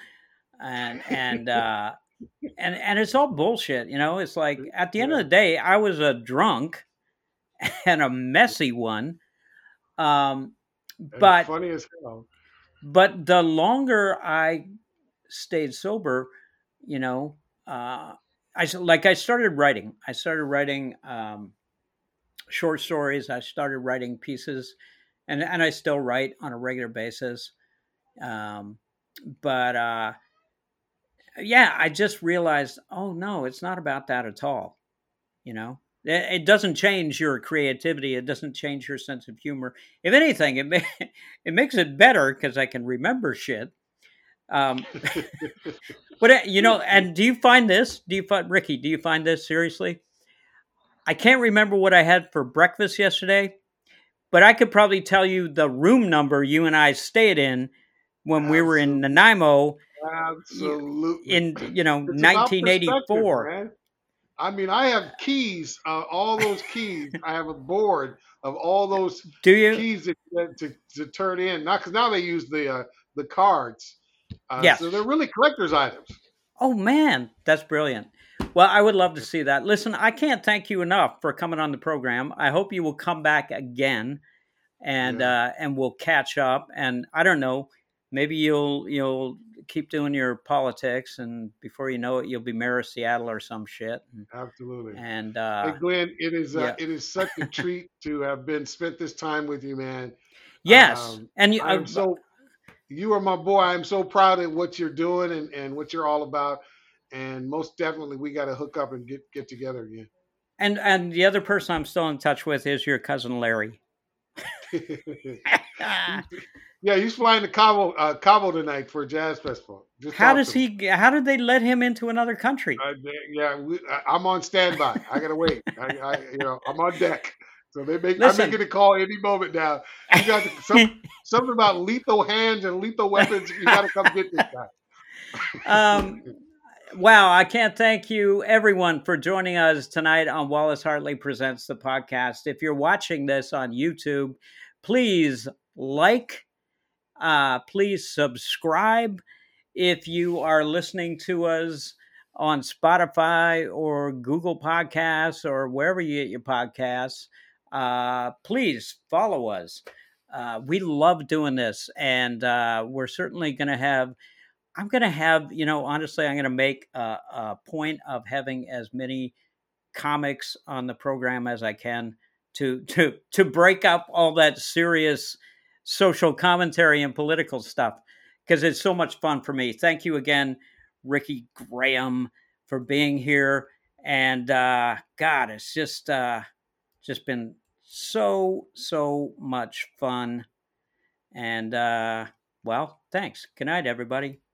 and it's all bullshit. It's like, at the end of Yeah. the day, I was a drunk and a messy one. Um, And but funny as hell. the longer I stayed sober, you know, uh, I started writing. I started writing short stories. I started writing pieces, and I still write on a regular basis. Um, but yeah, I just realized, oh no, it's not about that at all. It doesn't change your creativity. It doesn't change your sense of humor. If anything, it makes it better because I can remember shit. Um, but and do you find this? Do you find Ricky? Do you find this seriously? I can't remember what I had for breakfast yesterday, but I could probably tell you the room number you and I stayed in when we were in Absolutely. Nanaimo Absolutely. in It's about perspective, 1984. man. I mean, I have keys, all those keys. I have a board of all those Do you? keys to turn in. Not because now they use the cards, so they're Yes. really collector's items. Oh man, that's brilliant. Well, I would love to see that. Listen, I can't thank you enough for coming on the program. I hope you will come back again, Yeah, and we'll catch up. And I don't know, maybe you'll keep doing your politics, and before you know it, you'll be mayor of Seattle or some shit. And, absolutely. and Hey, Glenn, yeah, it is such a treat to have been spent this time with you, man. yes, and I am so you are my boy. I'm so proud of what you're doing and what you're all about. And most definitely, we got to hook up and get together again. and the other person I'm still in touch with is your cousin Larry. He's- yeah, he's flying to Cabo tonight for a jazz festival. Just How talk does to him. he? How did they let him into another country? Uh, yeah, I'm on standby. I gotta wait. I'm on deck. So I'm Listen, making a call any moment now. You got something about lethal hands and lethal weapons. You got to come get this guy. um, wow, I can't thank you, everyone, for joining us tonight on Wallace Hartley Presents the podcast. If you're watching this on YouTube, please like, please subscribe. If you are listening to us on Spotify or Google Podcasts or wherever you get your podcasts, please follow us. We love doing this, and we're certainly going to have. I'm going to have, honestly, I'm going to make a point of having as many comics on the program as I can to break up all that serious social commentary and political stuff, because it's so much fun for me. Thank you again, Ricky Graham, for being here. And God, it's just been so much fun. And well, thanks. Good night, everybody.